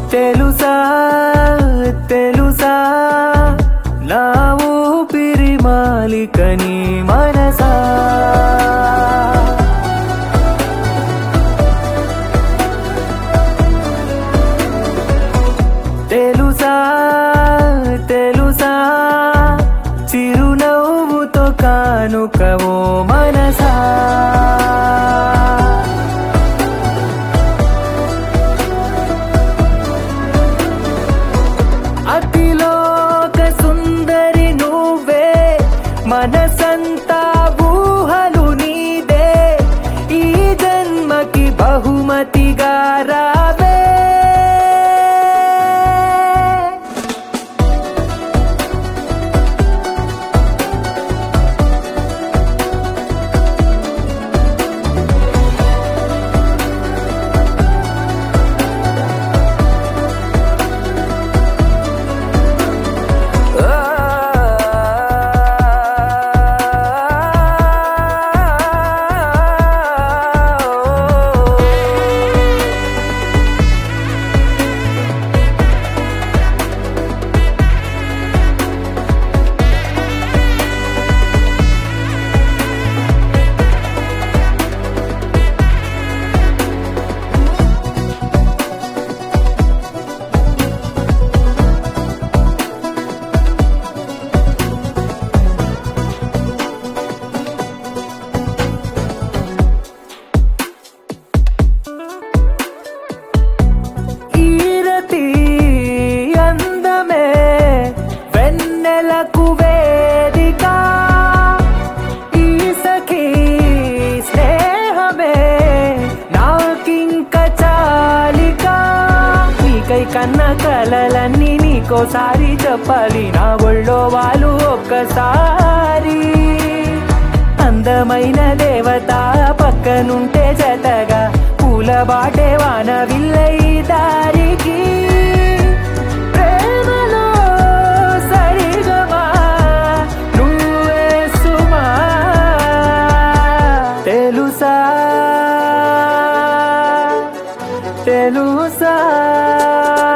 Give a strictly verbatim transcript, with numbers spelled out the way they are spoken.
తెలుసా తెలుసా నా ఊపిరి మాలిక నీ మనసా తెలుసా తెలుసా చిరునవ్వుతో కానుకవో మనసా అతిలోక సుందరి నువ్వే మనసంతా ఊహలు నీదే ఈ జన్మకి బహుమతిగా రావే కన్న కలలన్నీ నీకోసారి చెప్పాలి నా ఒళ్ళో వాళ్ళు ఒక్కసారి అందమైన దేవత పక్కనుంటే జతగా పూల బాటే వాన విల్లై దారికి ప్రేమలో సరిగమా నువ్వే సుమా తెలుసా తెలుసా